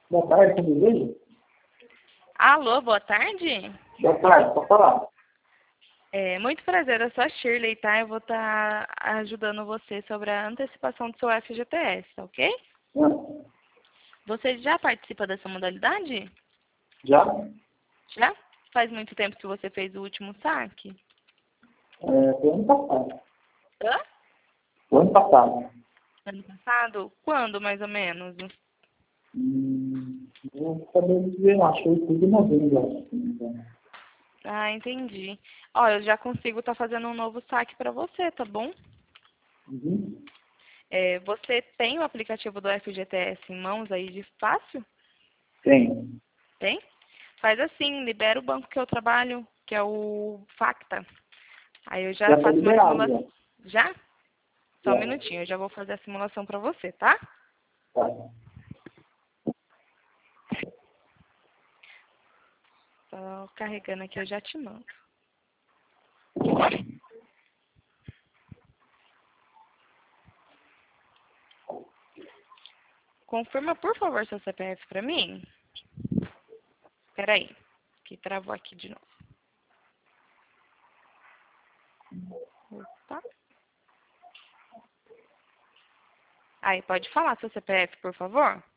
Boa tarde, tudo bem? Alô, boa tarde. Boa tarde, pode falar? Muito prazer, eu sou a Shirley, tá? Eu vou estar ajudando você sobre a antecipação do seu FGTS, tá ok? Ah, Você já participa dessa modalidade? já? Já? Faz muito tempo que você fez o último saque? Foi ano passado. Hã? Foi ano passado. Ano passado? Quando, mais ou menos? Não sabia dizer, não. Acho que foi tudo em novembro, acho. Se não me engano. Ah, entendi. Ó, eu já consigo estar fazendo um novo saque para você, tá bom? Uhum. Você tem o aplicativo do FGTS em mãos aí de fácil? Tem. Tem? Faz assim, libera o banco que eu trabalho, que é o Facta. Aí eu já Já está faço uma liberado, já. simulação. Já? Só um Já. minutinho, eu já vou fazer a simulação para você, tá? Tá. Só carregando aqui, eu já te mando. Confirma, por favor, seu CPF para mim. Espera aí, que travou aqui de novo. Opa. Aí, pode falar seu CPF, por favor?